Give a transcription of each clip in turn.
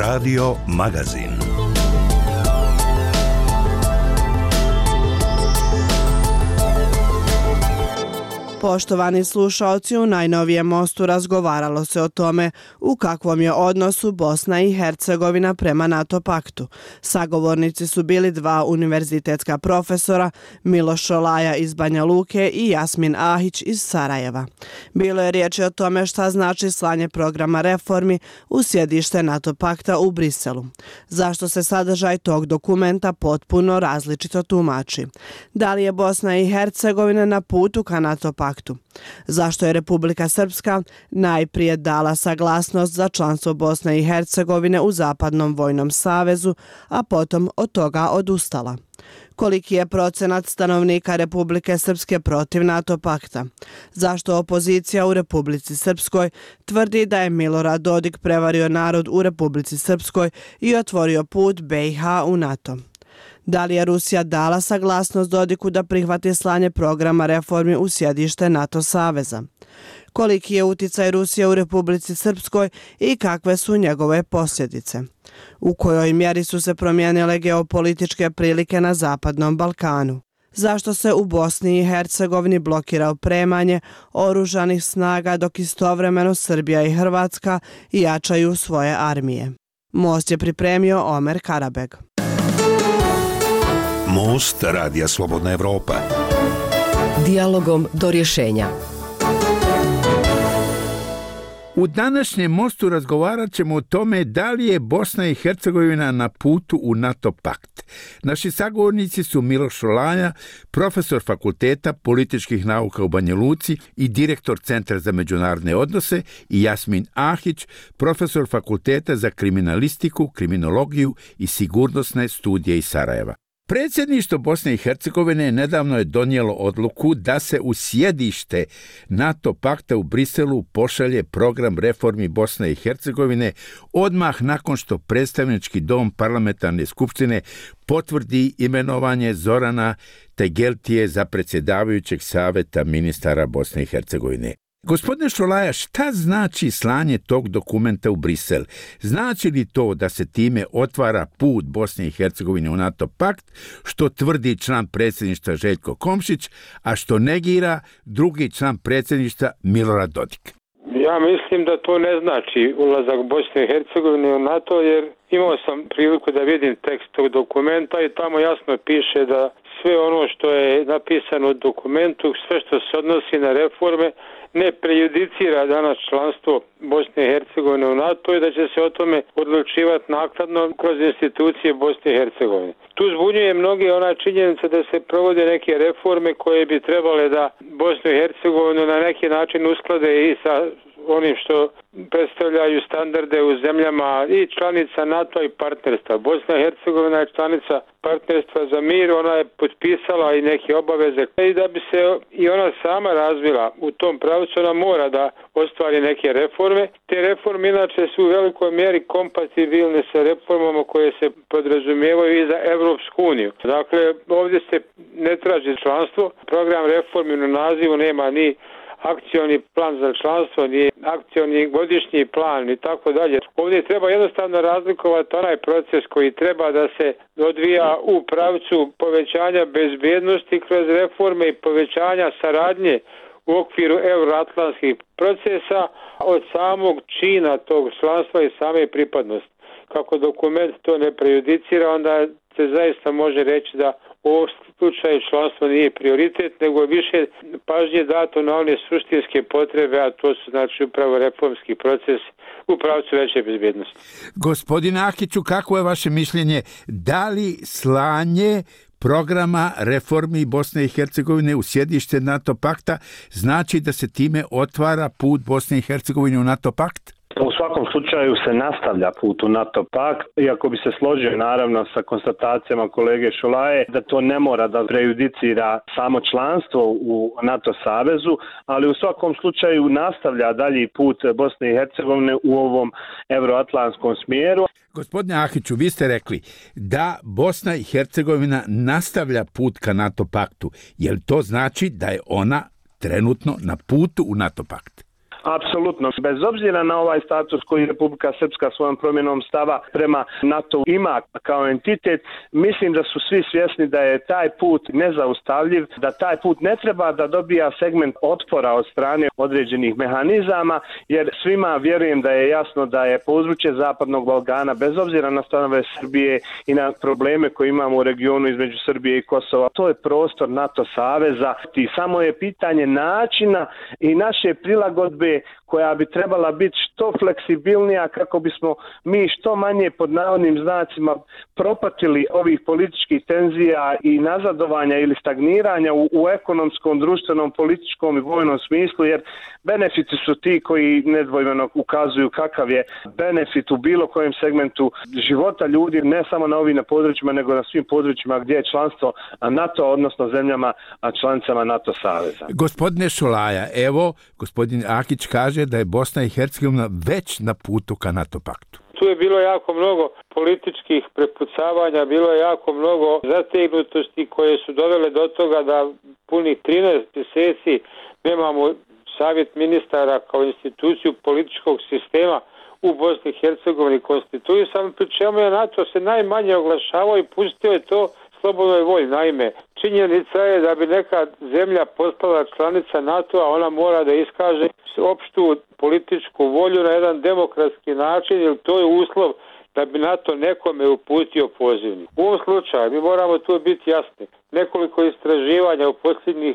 Radio Magazin. Poštovani slušaoci, u najnovijem Mostu razgovaralo se o tome u kakvom je odnosu Bosna i Hercegovina prema NATO paktu. Sagovornici su bili dva univerzitetska profesora, Miloš Šolaja iz Banja Luke i Jasmin Ahić iz Sarajeva. Bilo je riječi o tome šta znači slanje programa reformi u sjedište NATO pakta u Briselu. Zašto se sadržaj tog dokumenta potpuno različito tumači? Da li je Bosna i Hercegovina na putu ka NATO paktu? Zašto je Republika Srpska najprije dala saglasnost za članstvo Bosne i Hercegovine u Zapadnom vojnom savezu, a potom od toga odustala? Koliki je procenat stanovnika Republike Srpske protiv NATO pakta? Zašto opozicija u Republici Srpskoj tvrdi da je Milorad Dodik prevario narod u Republici Srpskoj i otvorio put BiH u NATO? Da li je Rusija dala saglasnost Dodiku da prihvati slanje programa reformi u sjedište NATO saveza? Koliki je uticaj Rusije u Republici Srpskoj i kakve su njegove posljedice? U kojoj mjeri su se promijenile geopolitičke prilike na Zapadnom Balkanu? Zašto se u Bosni i Hercegovini blokira opremanje oružanih snaga dok istovremeno Srbija i Hrvatska jačaju svoje armije? Most je pripremio Omer Karabeg. Most Radija Slobodna Evropa. Dijalogom do rješenja. U današnjem Mostu razgovarat ćemo o tome da li je Bosna i Hercegovina na putu u NATO pakt. Naši sagovornici su Miloš Šolaja, profesor Fakulteta političkih nauka u Banja Luci i direktor Centra za međunarodne odnose, i Jasmin Ahić, profesor Fakulteta za kriminalistiku, kriminologiju i sigurnosne studije iz Sarajeva. Predsjedništvo Bosne i Hercegovine nedavno je donijelo odluku da se u sjedište NATO pakta u Briselu pošalje program reformi Bosne i Hercegovine odmah nakon što predstavnički dom parlamentarne skupštine potvrdi imenovanje Zorana Tegeltije za predsjedavajućeg savjeta ministara Bosne i Hercegovine. Gospodine Šolaja, šta znači slanje tog dokumenta u Brisel? Znači li to da se time otvara put Bosne i Hercegovine u NATO pakt, što tvrdi član predsjedništva Željko Komšić, a što negira drugi član predsjedništva Milorad Dodik? Ja mislim da to ne znači ulazak Bosne i Hercegovine u NATO, jer imao sam priliku da vidim tekst tog dokumenta i tamo jasno piše da sve ono što je napisano u dokumentu, sve što se odnosi na reforme, ne prejudicira danas članstvo Bosne i Hercegovine u NATO i da će se o tome odlučivati naknadno kroz institucije Bosne i Hercegovine. Tu zbunjuje mnogi ona činjenica da se provode neke reforme koje bi trebale da Bosnu i Hercegovinu na neki način usklade i sa onim što predstavljaju standarde u zemljama i članica NATO i partnerstva. Bosna i Hercegovina je članica partnerstva za mir, ona je potpisala i neke obaveze i da bi se i ona sama razvila u tom pravcu, ona mora da ostvari neke reforme. Te reforme inače su u velikoj mjeri kompatibilne sa reformama koje se podrazumijevaju i za Evropsku uniju. Dakle, ovdje se ne traži članstvo, program reformi na nazivu nema ni akcioni plan za članstvo, ni akcioni godišnji plan i tako dalje. Ovdje treba jednostavno razlikovati onaj proces koji treba da se odvija u pravcu povećanja bezbjednosti kroz reforme i povećanja saradnje u okviru euroatlantskih procesa od samog čina tog članstva i same pripadnosti. Kako dokument to ne prejudicira, onda se zaista može reći da u ovom slučaju članstvo nije prioritet, nego je više pažnje dato na one suštinske potrebe, a to su znači upravo reformski proces u pravcu veće bezbjednosti. Gospodine Ahiću, kako je vaše mišljenje? Da li slanje programa reformi Bosne i Hercegovine u sjedište NATO pakta znači da se time otvara put Bosne i Hercegovine u NATO pakt? U svakom slučaju se nastavlja put u NATO pakt, iako bi se složio naravno sa konstatacijama kolege Šolaje da to ne mora da prejudicira samo članstvo u NATO savezu, ali u svakom slučaju nastavlja dalji put Bosne i Hercegovine u ovom euroatlantskom smjeru. Gospodine Ahiću, vi ste rekli da Bosna i Hercegovina nastavlja put ka NATO paktu. Je li to znači da je ona trenutno na putu u NATO pakt? Apsolutno. Bez obzira na ovaj status koji Republika Srpska svojom promjenom stava prema NATO ima kao entitet, mislim da su svi svjesni da je taj put nezaustavljiv, da taj put ne treba da dobija segment otpora od strane određenih mehanizama, jer svima vjerujem da je jasno da je područje Zapadnog Balkana, bez obzira na stanove Srbije i na probleme koje imamo u regionu između Srbije i Kosova, to je prostor NATO saveza i samo je pitanje načina i naše prilagodbe koja bi trebala biti što fleksibilnija kako bismo mi što manje pod navodnim znacima propatili ovih političkih tenzija i nazadovanja ili stagniranja u ekonomskom, društvenom, političkom i vojnom smislu, jer benefiti su ti koji nedvojbeno ukazuju kakav je benefit u bilo kojem segmentu života ljudi, ne samo na ovim područjima, nego na svim područjima gdje je članstvo NATO, odnosno zemljama članicama NATO saveza. Gospodine Šolaja, evo, gospodin Akić kaže da je Bosna i Hercegovina već na putu ka NATO paktu. Tu je bilo jako mnogo političkih prepucavanja, bilo je jako mnogo zategnutosti koje su dovele do toga da punih 13 mjeseci nemamo savjet ministara kao instituciju političkog sistema u Bosni i Hercegovini konstituisan, pri čemu je NATO se najmanje oglašavao i pustio je to slobodnoj volji. Naime, činjenica je da bi neka zemlja postala članica NATO-a, ona mora da iskaže opštu političku volju na jedan demokratski način, jer to je uslov da bi NATO nekome uputio pozivnik. U ovom slučaju mi moramo tu biti jasni. Nekoliko istraživanja u posljednjih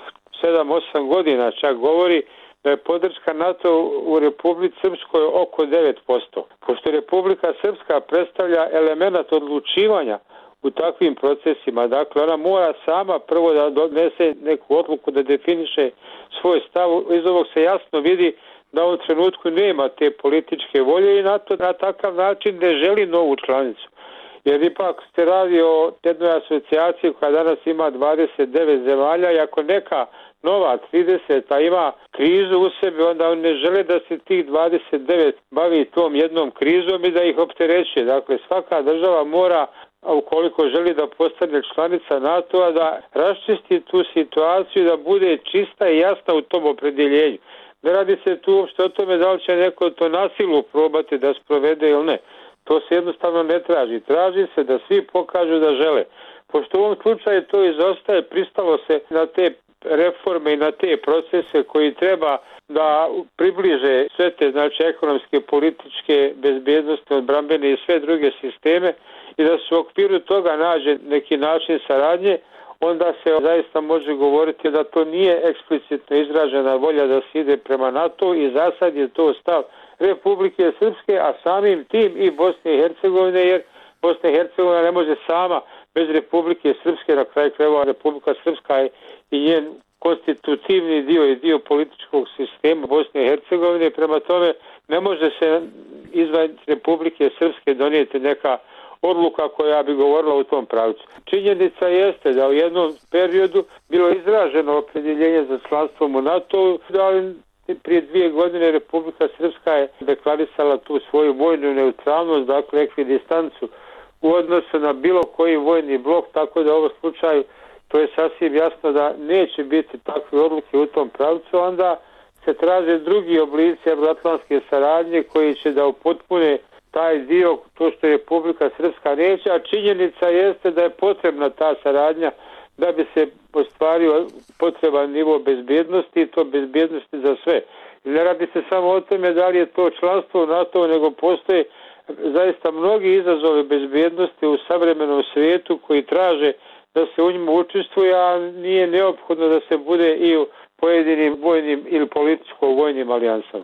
7-8 godina čak govori da je podrška NATO u Republici Srpskoj oko 9%. Pošto Republika Srpska predstavlja element odlučivanja u takvim procesima, dakle ona mora sama prvo da donese neku odluku, da definiše svoj stav. Iz ovog se jasno vidi da u ovom trenutku nema te političke volje i NATO na takav način ne želi novu članicu. Jer ipak se radi o jednoj asocijaciji koja danas ima 29 zemalja i ako neka nova 30 ima krizu u sebi, onda on ne žele da se tih 29 bavi tom jednom krizom i da ih opterećuje. Dakle, svaka država mora, ukoliko želi da postane članica NATO-a, da raščisti tu situaciju, da bude čista i jasna u tom opredjeljenju. Ne radi se tu uopšte o tome da li će neko to na silu probati da sprovede ili ne. To se jednostavno ne traži. Traži se da svi pokažu da žele. Pošto u ovom slučaju to izostaje, pristalo se na te reforme i na te procese koji treba da približe sve te, znači, ekonomske, političke, bezbjednostne, odbrambene i sve druge sisteme i da se u okviru toga nađe neki način saradnje, onda se zaista može govoriti da to nije eksplicitno izražena volja da se ide prema NATO i za sad je to stav Republike Srpske, a samim tim i Bosne i Hercegovine, jer Bosna i Hercegovina ne može sama bez Republike Srpske, na kraju krajeva Republika Srpska je i njen konstitutivni dio i dio političkog sistema Bosne i Hercegovine, prema tome ne može se izvan Republike Srpske donijeti neka odluka koja bi govorila u tom pravcu. Činjenica jeste da u jednom periodu bilo izraženo opredjeljenje za članstvom u NATO, ali prije 2 godine Republika Srpska je deklarisala tu svoju vojnu neutralnost, dakle ekvidistancu u odnosu na bilo koji vojni blok, tako da u ovom slučaju to je sasvim jasno da neće biti takve odluke u tom pravcu, onda se traže drugi oblici evroatlantske saradnje koji će da upotpune taj dio, to što je Republika Srpska neće, a činjenica jeste da je potrebna ta saradnja da bi se ostvario potreban nivo bezbjednosti i to bezbjednosti za sve. Ne radi se samo o tome da li je to članstvo u NATO, nego postoje zaista mnogi izazovi bezbjednosti u savremenom svijetu koji traže da se u njima učestvuje, a nije neophodno da se bude i u pojedinim vojnim ili političko-vojnim alijansama.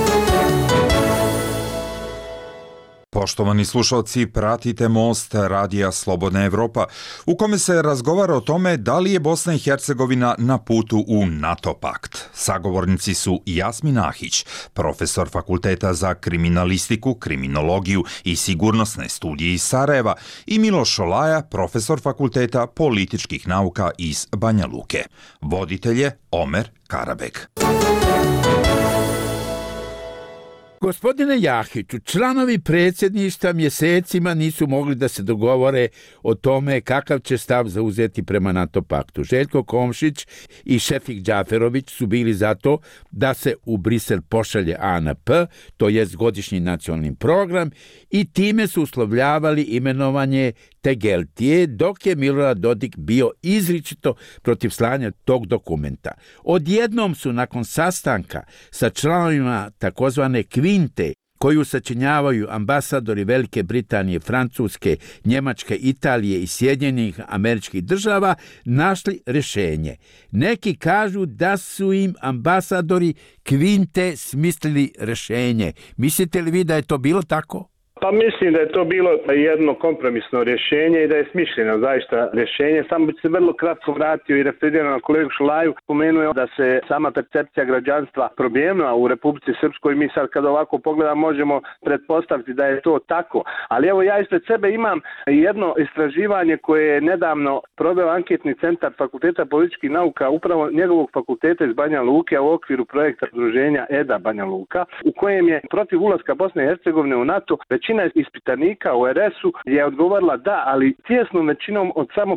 Poštovani slušalci, pratite Most Radija Slobodna Evropa, u kome se razgovara o tome da li je Bosna i Hercegovina na putu u NATO pakt. Sagovornici su Jasmin Ahić, profesor Fakulteta za kriminalistiku, kriminologiju i sigurnosne studije iz Sarajeva, i Miloš Šolaja, profesor Fakulteta političkih nauka iz Banja Luke. Voditelj je Omer Karabek. Gospodine Jahiću, članovi predsjedništva mjesecima nisu mogli da se dogovore o tome kakav će stav zauzeti prema NATO paktu. Željko Komšić i Šefik Džaferović su bili za to da se u Brisel pošalje ANP, to jest godišnji nacionalni program, i time su uslovljavali imenovanje Tegeltije, dok je Milorad Dodik bio izričito protiv slanja tog dokumenta. Odjednom su nakon sastanka sa članovima takozvane kvinte, koju sačinjavaju ambasadori Velike Britanije, Francuske, Njemačke, Italije i Sjedinjenih Američkih Država, našli rješenje. Neki kažu da su im ambasadori kvinte smislili rješenje. Mislite li vi da je to bilo tako? Pa mislim da je to bilo jedno kompromisno rješenje i da je smišljeno zaista rješenje. Samo bi se vrlo kratko vratio i referirao na kolegu Šulaju. Pomenuo da se sama percepcija građanstva promijenila u Republici Srpskoj. Mi sad kad ovako pogledamo možemo pretpostaviti da je to tako. Ali evo ja ispred sebe imam jedno istraživanje koje je nedavno proveo anketni centar Fakulteta političkih nauka, upravo njegovog fakulteta iz Banja Luke, u okviru projekta udruženja EDA Banja Luka, u kojem je protiv ulaska Bosne i Hercegovine u NATO većina ispitanika u RS-u je odgovorila da, ali tijesnom većinom od samo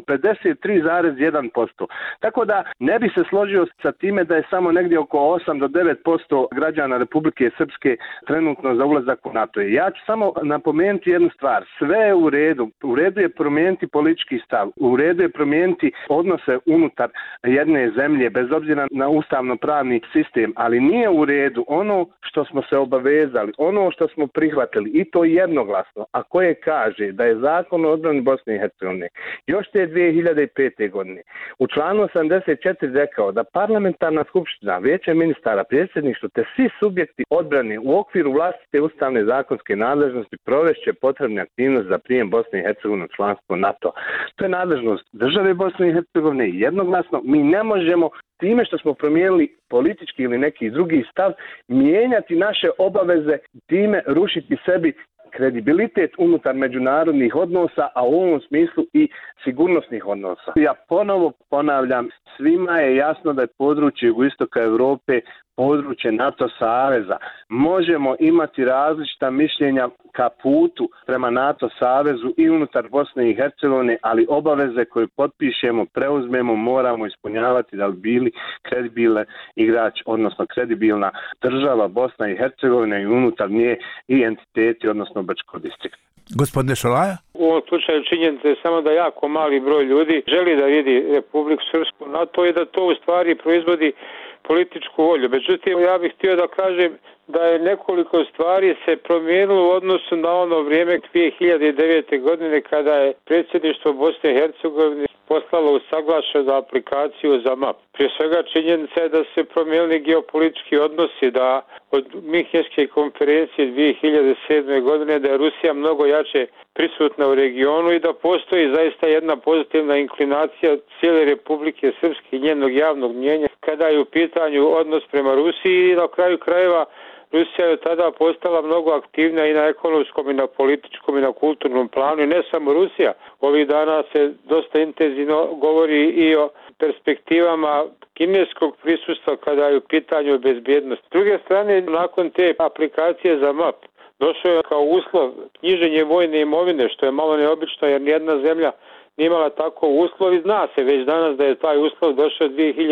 53,1%. Tako da ne bi se složio sa time da je samo negdje oko 8 do 9% građana Republike Srpske trenutno za ulazak u NATO. Ja ću samo napomenuti jednu stvar. Sve je u redu. U redu je promijeniti politički stav. U redu je promijeniti odnose unutar jedne zemlje, bez obzira na ustavno-pravni sistem. Ali nije u redu ono što smo se obavezali, ono što smo prihvatili, i to jednoglasno, a koje kaže da je Zakon o odbrani Bosne i Hercegovine još te 2005. godine u članu 84 rekao da parlamentarna skupština, vijeće ministara, predsjedništvo te svi subjekti odbrane u okviru vlastite ustavne zakonske nadležnosti provešće potrebne aktivnosti za prijem Bosne i Hercegovine u članstvo NATO. To je nadležnost države Bosne i Hercegovine i jednoglasno mi ne možemo time što smo promijenili politički ili neki drugi stav mijenjati naše obaveze, time rušiti sebi kredibilitet unutar međunarodnih odnosa, a u ovom smislu i sigurnosnih odnosa. Ja ponovo ponavljam, svima je jasno da je područje jugoistoka Europe područje NATO saveza. Možemo imati različita mišljenja ka putu prema NATO savezu i unutar Bosne i Hercegovine, ali obaveze koje potpišemo, preuzmemo, moramo ispunjavati da li bili kredibilan igrač, odnosno kredibilna država Bosna i Hercegovina i unutar nje i entiteti, odnosno Brčko distrikt. Gospodine Šolaja? U ovom slučaju činjenica je samo da jako mali broj ljudi želi da vidi Republiku Srpsku NATO i da to u stvari proizvodi političku volju. Međutim, ja bih htio da kažem da je nekoliko stvari se promijenilo u odnosu na ono vrijeme 2009. godine kada je predsjedništvo Bosne i Hercegovine poslalo usaglašenu aplikaciju za MAP. Prije svega činjenica je da se promijenili geopolitički odnosi, da od Minhenske konferencije 2007. godine da je Rusija mnogo jače prisutna u regionu i da postoji zaista jedna pozitivna inklinacija cijele Republike Srpske i njenog javnog mnjenja kada je u pitanju odnos prema Rusiji i na kraju krajeva Rusija je tada postala mnogo aktivnija i na ekonomskom i na političkom i na kulturnom planu i ne samo Rusija. Ovih dana se dosta intenzivno govori i o perspektivama kineskog prisustva kada je u pitanju bezbjednost. S druge strane, nakon te aplikacije za MAP došao je kao uslov knjiženje vojne imovine, što je malo neobično jer nijedna zemlja nije imala tako uslov i zna se već danas da je taj uslov došao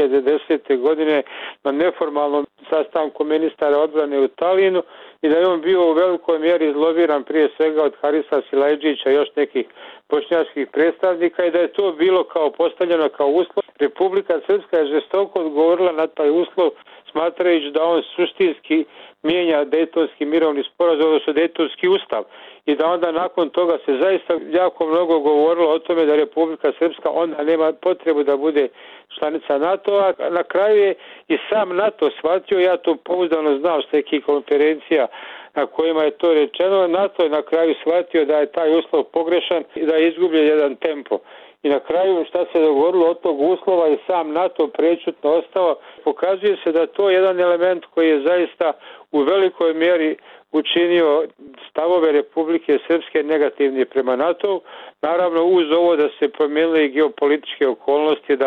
2010. godine na neformalnom sastanku ministara odbrane u Talinu i da je on bio u velikoj mjeri izlobiran prije svega od Harisa Silajđića i još nekih bošnjačkih predstavnika i da je to bilo kao postavljeno kao uslov. Republika Srpska je žestoko odgovorila na taj uslov smatrajući da on suštinski mijenja Dejtonski mirovni sporazum, odnosno Dejtonski ustav i da onda nakon toga se zaista jako mnogo govorilo o tome da Republika Srpska onda nema potrebu da bude članica NATO-a. Na kraju je i sam NATO shvatio, ja to pouzdano znam s nekih konferencija na kojima je to rečeno, NATO je na kraju shvatio da je taj uslov pogrešan i da je izgubljen jedan tempo. I na kraju šta se dogovorilo od tog uslova i sam NATO prečutno ostao, pokazuje se da to je jedan element koji je zaista u velikoj mjeri učinio stavove Republike Srpske negativni prema NATO. Naravno uz ovo da se promijenile i geopolitičke okolnosti, da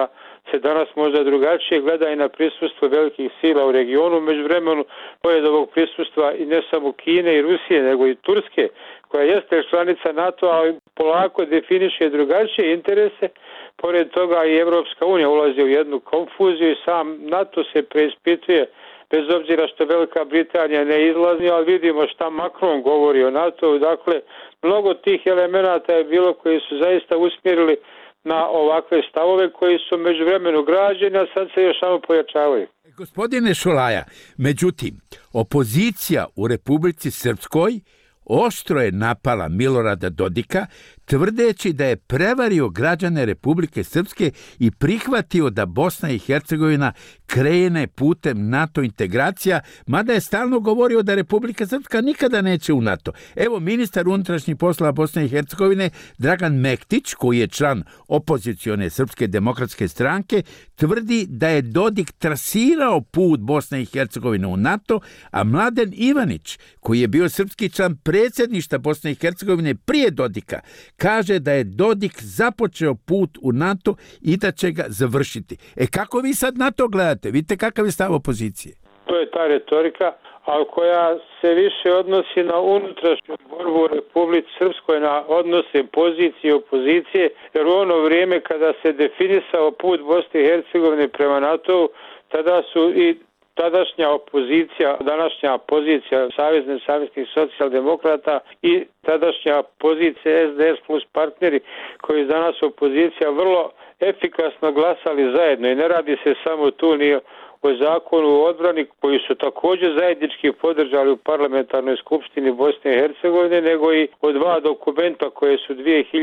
se danas možda drugačije gleda i na prisustvo velikih sila u regionu. Međuvremenu, pored ovog prisustva i ne samo Kine i Rusije, nego i Turske, koja jeste članica NATO, ali polako definiše drugačije interese. Pored toga i Evropska unija ulazi u jednu konfuziju i sam NATO se preispituje, bez obzira što Velika Britanija ne izlazi, ali vidimo šta Macron govori o NATO. Dakle, mnogo tih elemenata je bilo koji su zaista usmjerili na ovakve stavove koji su međuvremenu građeni, a sad se još samo pojačavaju. Gospodine Šolaja, međutim, opozicija u Republici Srpskoj oštro je napala Milorada Dodika, tvrdeći da je prevario građane Republike Srpske i prihvatio da Bosna i Hercegovina krene putem NATO integracija, mada je stalno govorio da Republika Srpska nikada neće u NATO. Evo, ministar unutrašnjih poslova Bosne i Hercegovine Dragan Mektić, koji je član opozicione Srpske demokratske stranke, tvrdi da je Dodik trasirao put Bosne i Hercegovine u NATO, a Mladen Ivanić, koji je bio srpski član predsjedništva Bosne i Hercegovine prije Dodika, kaže da je Dodik započeo put u NATO i da će ga završiti. Kako vi sad na to gledate? Vidite kakav je stav opozicije? To je ta retorika, ali koja se više odnosi na unutrašnju borbu u Republici Srpskoj, na odnose pozicije i opozicije, jer u ono vrijeme kada se definisao put Bosne i Hercegovine prema NATO, tada su i tadašnja opozicija, današnja pozicija Saveznih socijaldemokrata i tadašnja pozicija SDS plus partneri koji danas opozicija vrlo efikasno glasali zajedno i ne radi se samo tu ni o zakonu o odbrani koji su također zajednički podržali u parlamentarnoj skupštini Bosne i Hercegovine, nego i o dva dokumenta koje su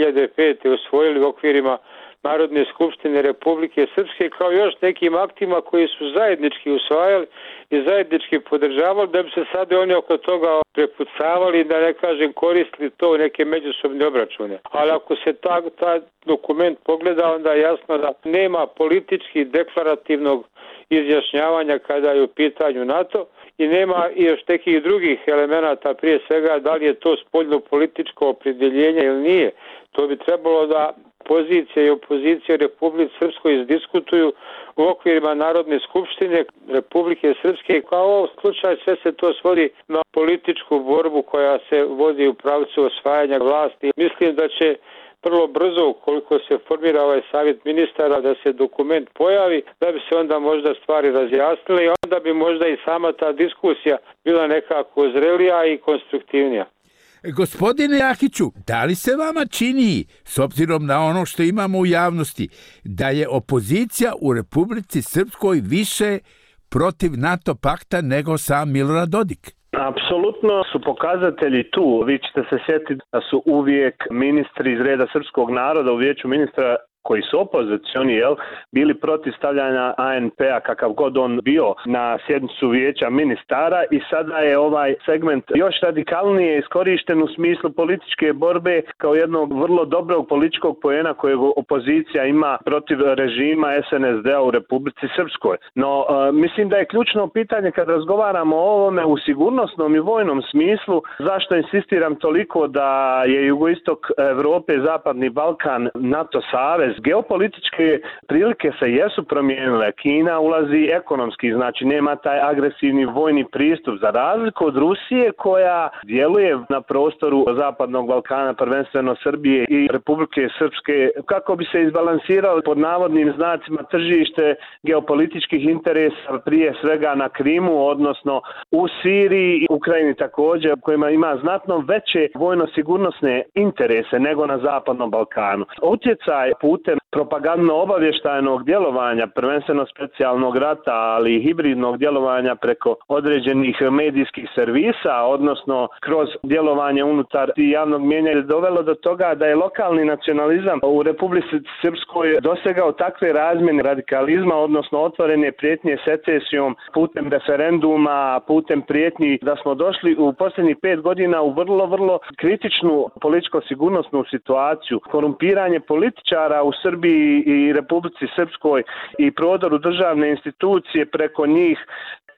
2005. usvojili u okvirima Narodne skupštine Republike Srpske, kao još nekim aktima koji su zajednički usvajali i zajednički podržavali, da bi se sad oni oko toga prepucavali, da ne kažem koristili to u neke međusobne obračune. Ali ako se taj dokument pogleda, onda je jasno da nema politički deklarativnog izjašnjavanja kada je u pitanju NATO i nema i još nekih drugih elemenata, prije svega da li je to spoljno političko opredjeljenje ili nije. To bi trebalo da pozicija i opozicija u Republici Srpskoj izdiskutuju u okvirima Narodne skupštine Republike Srpske. Kao u ovom slučaju sve se to svodi na političku borbu koja se vodi u pravcu osvajanja vlasti. Mislim da će vrlo brzo, koliko se formira ovaj savjet ministara, da se dokument pojavi, da bi se onda možda stvari razjasnile i onda bi možda i sama ta diskusija bila nekako zrelija i konstruktivnija. Gospodine Jahiću, da li se vama čini, s obzirom na ono što imamo u javnosti, da je opozicija u Republici Srpskoj više protiv NATO pakta nego sam Milorad Dodik? Apsolutno su pokazatelji tu. Vi ćete se sjetiti da su uvijek ministri iz reda srpskog naroda u vijeću ministra koji su opozicioni, bili protiv stavljanja ANP-a kakav god on bio na sjednicu vijeća ministara i sada je ovaj segment još radikalnije iskorišten u smislu političke borbe kao jednog vrlo dobrog političkog poena kojeg opozicija ima protiv režima SNSD-a u Republici Srpskoj. No, mislim da je ključno pitanje kad razgovaramo o ovome u sigurnosnom i vojnom smislu, zašto insistiram toliko da je jugoistok Evrope, Zapadni Balkan, NATO savez. Geopolitičke prilike se jesu promijenile. Kina ulazi ekonomski, znači nema taj agresivni vojni pristup za razliku od Rusije koja djeluje na prostoru Zapadnog Balkana, prvenstveno Srbije i Republike Srpske, kako bi se izbalansiralo pod navodnim znacima tržište geopolitičkih interesa, prije svega na Krimu, odnosno u Siriji i Ukrajini također, kojima ima znatno veće vojno-sigurnosne interese nego na Zapadnom Balkanu. Utjecaj putem propagandno-obavještajnog djelovanja, prvenstveno specijalnog rata, ali i hibridnog djelovanja preko određenih medijskih servisa, odnosno kroz djelovanje unutar javnog mijenja, je dovelo do toga da je lokalni nacionalizam u Republici Srpskoj dosegao takve razmjene radikalizma, odnosno otvorene prijetnje secesijom putem referenduma, putem prijetnji, da smo došli u posljednjih 5 godina u vrlo kritičnu političko-sigurnosnu situaciju. Korumpiranje političara u Srbiji i Republici Srpskoj i prodoru državne institucije preko njih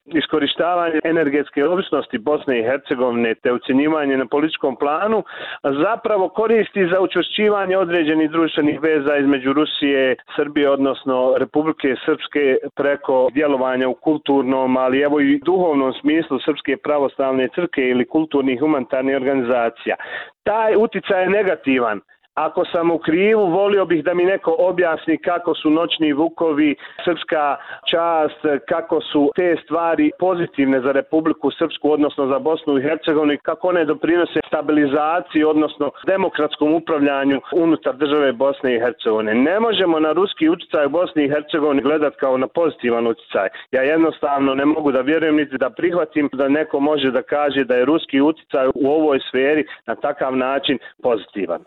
iskorištavanje energetske ovisnosti Bosne i Hercegovine te ucjenjivanje na političkom planu zapravo koristi za učvršćivanje određenih društvenih veza između Rusije, Srbije, odnosno Republike Srpske preko djelovanja u kulturnom, ali evo i duhovnom smislu Srpske pravoslavne crkve ili kulturnih humanitarnih organizacija. Taj uticaj je negativan. Ako sam u krivu, volio bih da mi neko objasni kako su noćni vukovi, srpska čast, kako su te stvari pozitivne za Republiku Srpsku, odnosno za Bosnu i Hercegovinu, kako one doprinose stabilizaciji, odnosno demokratskom upravljanju unutar države Bosne i Hercegovine. Ne možemo na ruski utjecaj u Bosni i Hercegovini gledati kao na pozitivan utjecaj. Ja jednostavno ne mogu da vjerujem niti da prihvatim da neko može da kaže da je ruski utjecaj u ovoj sferi na takav način pozitivan.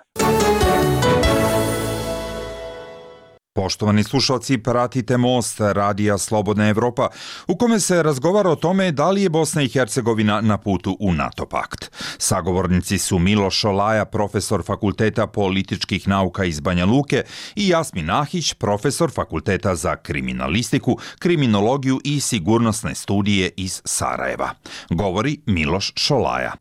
Poštovani slušalci, pratite Most, radija Slobodna Evropa, u kome se razgovara o tome da li je Bosna i Hercegovina na putu u NATO pakt. Sagovornici su Miloš Šolaja, profesor Fakulteta političkih nauka iz Banja Luke, i Jasmin Ahić, profesor Fakulteta za kriminalistiku, kriminologiju i sigurnosne studije iz Sarajeva. Govori Miloš Šolaja.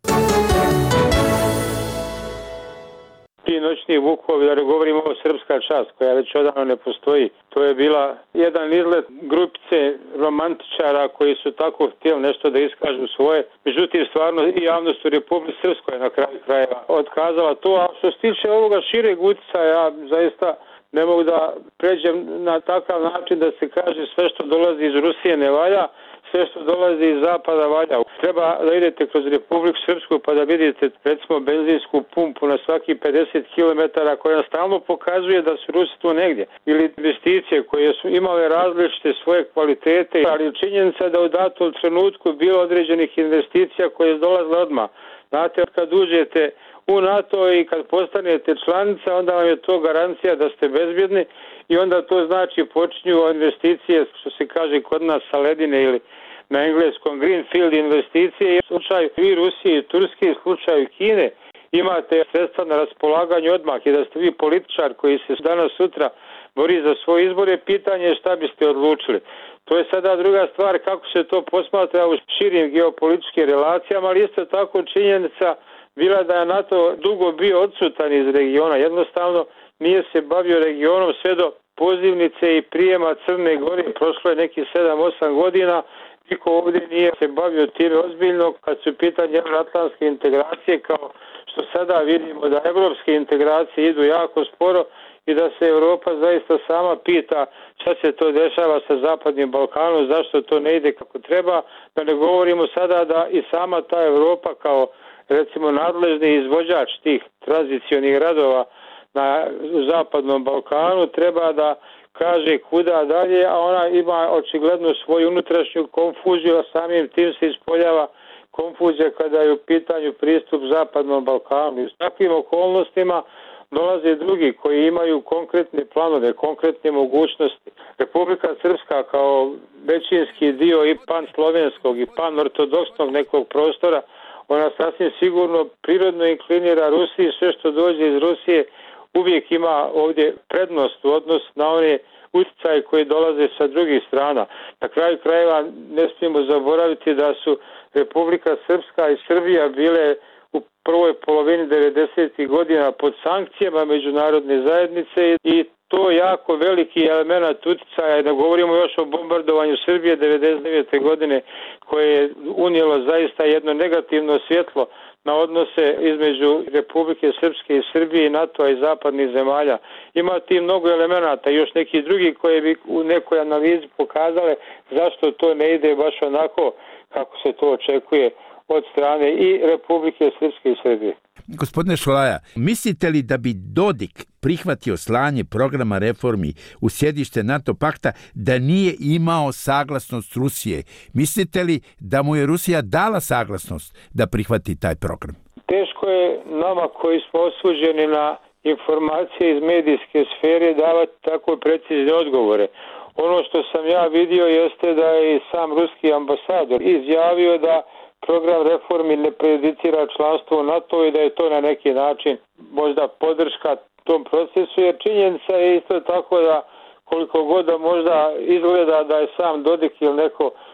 Ti noćni vukovi, da ne govorimo o srpska čast koja već odavno ne postoji. To je bila jedan izlet grupice romantičara koji su tako htjeli nešto da iskažu svoje. Međutim, stvarno i javnost u Republici Srpskoj na kraju krajeva otkazala to. A što se tiče ovoga šireg utjecaja, ja zaista ne mogu da pređem na takav način da se kaže sve što dolazi iz Rusije ne valja, sve što dolazi iz zapada valja. Treba da idete kroz Republiku Srpsku pa da vidite recimo benzinsku pumpu na svaki 50 km koja stalno pokazuje da su Rusi tu negdje. Ili investicije koje su imale različite svoje kvalitete, ali činjenica da u datom trenutku bilo određenih investicija koje dolazile odmah. Znate, kad uđete u NATO i kad postanete članica, onda vam je to garancija da ste bezbjedni i onda to znači počinju investicije, što se kaže kod nas sa ledine ili na engleskom greenfield investicije. U slučaju i Rusije i Turske, u slučaju Kine imate sredstva na raspolaganju odmah i da ste vi političar koji se danas sutra bori za svoje izbore, pitanje je šta biste odlučili. To je sada druga stvar kako se to posmatra u širim geopolitičkim relacijama, ali isto tako činjenica bila da je NATO dugo bio odsutan iz regiona. Jednostavno nije se bavio regionom sve do pozivnice i prijema Crne Gore. Prošlo je neki 7-8 godina. Niko ovdje nije se bavio time ozbiljno kad su pitanje euroatlantske integracije, kao što sada vidimo da evropske integracije idu jako sporo i da se Europa zaista sama pita šta se to dešava sa Zapadnim Balkanom, zašto to ne ide kako treba. Da ne govorimo sada da i sama ta Europa kao recimo nadležni izvođač tih tranzicionih radova u Zapadnom Balkanu treba da kaže kuda dalje, a ona ima očigledno svoju unutrašnju konfuziju, a samim tim se ispoljava konfuzija kada je u pitanju pristup Zapadnom Balkanu. I s takvim okolnostima dolaze drugi koji imaju konkretne planove, konkretne mogućnosti. Republika Srpska kao većinski dio i pan-slovenskog i pan-ortodoksnog nekog prostora, ona sasvim sigurno prirodno inklinira Rusiji, sve što dođe iz Rusije uvijek ima ovdje prednost u odnosu na one utjecaje koji dolaze sa drugih strana. Na kraju krajeva ne smijemo zaboraviti da su Republika Srpska i Srbija bile u prvoj polovini 90. godina pod sankcijama međunarodne zajednice i to jako veliki element utjecaja, da govorimo još o bombardovanju Srbije 99. godine koje je unijelo zaista jedno negativno svjetlo na odnose između Republike Srpske i Srbije i NATO-a i zapadnih zemalja. Ima ti mnogo elemenata, još neki drugi koji bi u nekoj analizi pokazale zašto to ne ide baš onako kako se to očekuje od strane i Republike Srpske i Srbije. Gospodine Šolaja, mislite li da bi Dodik prihvatio slanje programa reformi u sjedište NATO pakta da nije imao saglasnost Rusije? Mislite li da mu je Rusija dala saglasnost da prihvati taj program? Teško je nama koji smo osuđeni na informacije iz medijske sfere davati tako precizne odgovore. Ono što sam ja vidio jeste da je i sam ruski ambasador izjavio da program reformi ne prejudicira članstvo u NATO i da je to na neki način možda podrška tom procesu, jer činjenica je isto tako da koliko god da možda izgleda da je sam Dodik ili neko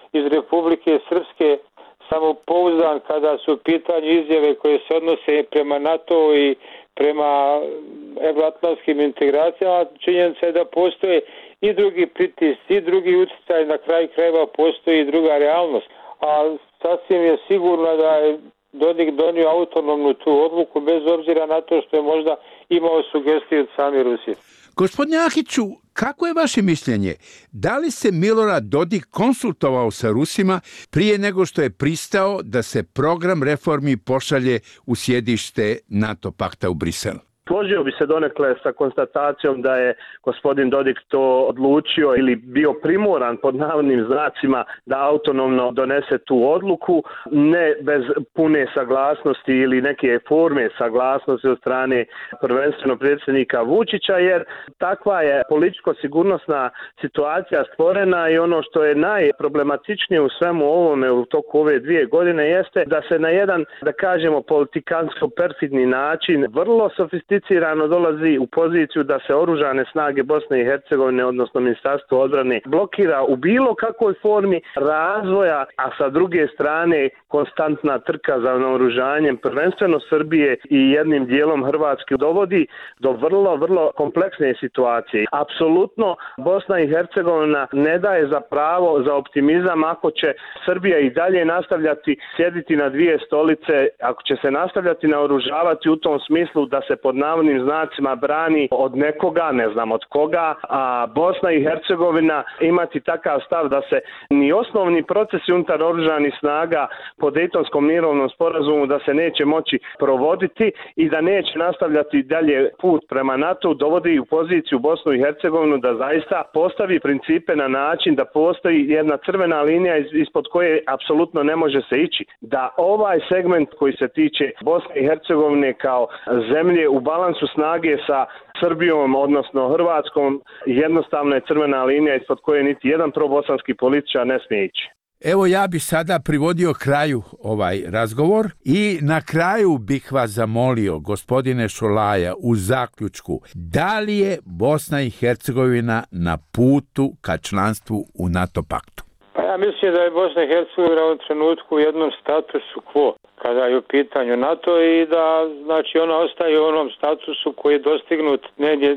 iz Republike Srpske samopouzdan kada su u pitanju izjave koje se odnose prema NATO i prema evroatlantskim integracijama. Činjenica je da postoje i drugi pritisci, i drugi utjecaj, na kraju krajeva postoji i druga realnost. A sasvim je sigurno da je Dodik donio autonomnu tu odluku bez obzira na to što je možda imao sugestiju od same Rusije. Gospodine Ahiću, kako je vaše mišljenje? Da li se Milorad Dodik konsultovao sa Rusima prije nego što je pristao da se program reformi pošalje u sjedište NATO pakta u Brisel? Složio bi se donekle sa konstatacijom da je gospodin Dodik to odlučio ili bio primoran pod navodnim znacima da autonomno donese tu odluku, ne bez pune saglasnosti ili neke forme saglasnosti od strane prvenstveno predsjednika Vučića, jer takva je političko-sigurnosna situacija stvorena i ono što je najproblematičnije u svemu ovome u toku ove 2 godine jeste da se na jedan, da kažemo, politikansko-perfidni način vrlo sofisticirano dolazi u poziciju da se oružane snage Bosne i Hercegovine, odnosno Ministarstvo odbrane, blokira u bilo kakvoj formi razvoja, a sa druge strane konstantna trka za naoružanjem, prvenstveno Srbije i jednim dijelom Hrvatske, dovodi do vrlo kompleksne situacije. Apsolutno Bosna i Hercegovina ne daje za pravo za optimizam ako će Srbija i dalje nastavljati sjediti na 2 stolice, ako će se nastavljati naoružavati u tom smislu da se pod navodnim znacima brani od nekoga, ne znam od koga, a Bosna i Hercegovina imati takav stav da se ni osnovni procesi unutar oružanih snaga po Dejtonskom mirovnom sporazumu da se neće moći provoditi i da neće nastavljati dalje put prema NATO, dovodi u poziciju Bosnu i Hercegovinu da zaista postavi principe na način da postoji jedna crvena linija ispod koje apsolutno ne može se ići. Da ovaj segment koji se tiče Bosne i Hercegovine kao zemlje u balansu snage sa Srbijom, odnosno Hrvatskom, jednostavno je crvena linija ispod koje niti jedan probosanski političar ne smije ići. Evo, ja bih sada privodio kraju ovaj razgovor i na kraju bih vas zamolio, gospodine Šolaja, u zaključku, da li je Bosna i Hercegovina na putu ka članstvu u NATO paktu? Pa ja mislim da je Bosna i Hercegovina u trenutku u jednom statusu quo kada je u pitanju NATO i da znači ona ostaje u onom statusu koji je dostignut negdje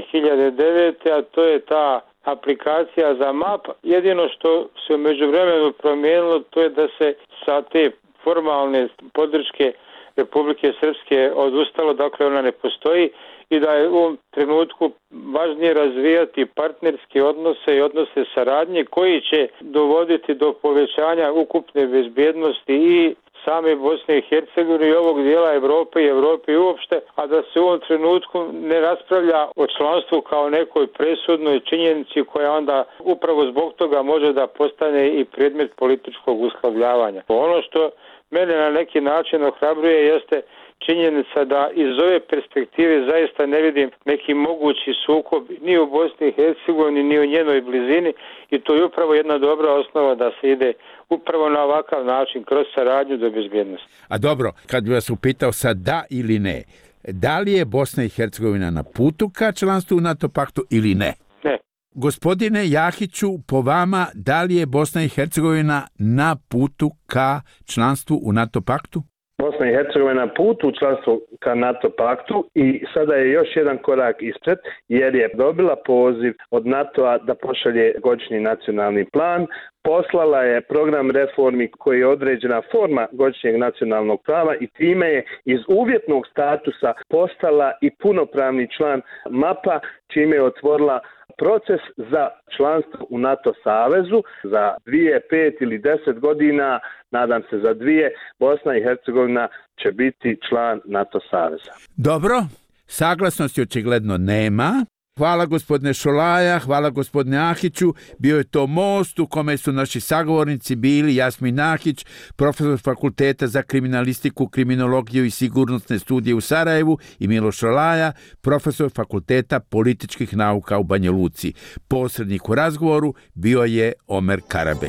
2009. a to je ta aplikacija za MAP. Jedino što se u međuvremenu promijenilo to je da se sa te formalne podrške Republike Srpske odustalo, dakle ona ne postoji i da je u ovom trenutku važnije razvijati partnerske odnose i odnose saradnje koji će dovoditi do povećanja ukupne bezbjednosti i same Bosne i Hercegovine i ovog dijela Europe i Europe uopšte, a da se u ovom trenutku ne raspravlja o članstvu kao nekoj presudnoj činjenici koja onda upravo zbog toga može da postane i predmet političkog uslovljavanja. Ono što mene na neki način ohrabruje jeste činjenica da iz ove perspektive zaista ne vidim neki mogući sukob ni u Bosni i Hercegovini ni u njenoj blizini i to je upravo jedna dobra osnova da se ide upravo na ovakav način kroz saradnju do bezbjednosti. A dobro, kad bi vas upitao sad da ili ne, da li je Bosna i Hercegovina na putu ka članstvu u NATO paktu ili ne? Ne. Gospodine Jahiću, po vama, da li je Bosna i Hercegovina na putu ka članstvu u NATO paktu? Bosna i Hercegovina na putu u članstvo ka NATO paktu i sada je još jedan korak ispred jer je dobila poziv od NATO-a da pošalje godišnji nacionalni plan. Poslala je program reformi koji je određena forma godišnjeg nacionalnog plana i time je iz uvjetnog statusa postala i punopravni član MAP-a, čime je otvorila proces za članstvo u NATO savezu za 2, 5 ili 10 godina, nadam se za 2, Bosna i Hercegovina će biti član NATO saveza. Dobro, saglasnosti očigledno nema. Hvala gospodine Šolaja, hvala gospodine Ahiću. Bio je to most u kome su naši sagovornici bili Jasmin Ahić, profesor Fakulteta za kriminalistiku, kriminologiju i sigurnosne studije u Sarajevu i Miloš Šolaja, profesor Fakulteta političkih nauka u Banja Luci. Posrednik u razgovoru bio je Omer Karabek.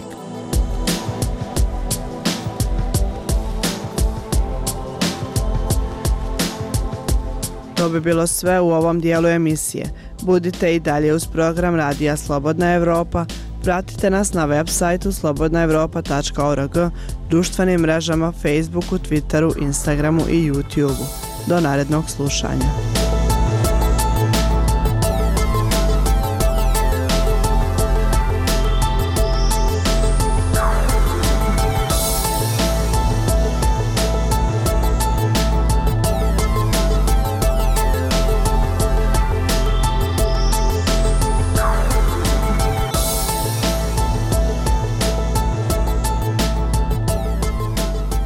To bi bilo sve u ovom dijelu emisije. Budite i dalje uz program Radija Slobodna Evropa, Pratite nas na web sajtu slobodnaevropa.org, društvenim mrežama Facebooku, Twitteru, Instagramu i YouTubeu. Do narednog slušanja.